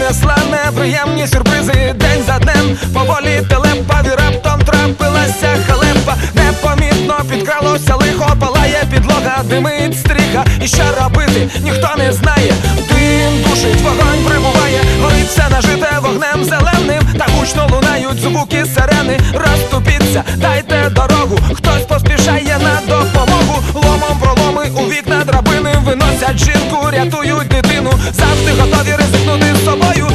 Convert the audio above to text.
принесла неприємні сюрпризи. День за днем поволі телепав, і раптом трапилася халепа. Непомітно підкралося лихо, палає підлога, димить стріха. І що робити, ніхто не знає. Дим душить, вогонь прибуває, горить все нажите вогнем зеленим. Та гучно лунають звуки сирени. Розступіться, дайте дорогу, хтось поспішає на допомогу. Ломом проломи у вікна драбини, виносять жінку, рятують дитину. Завжди готові ризикнути з собою.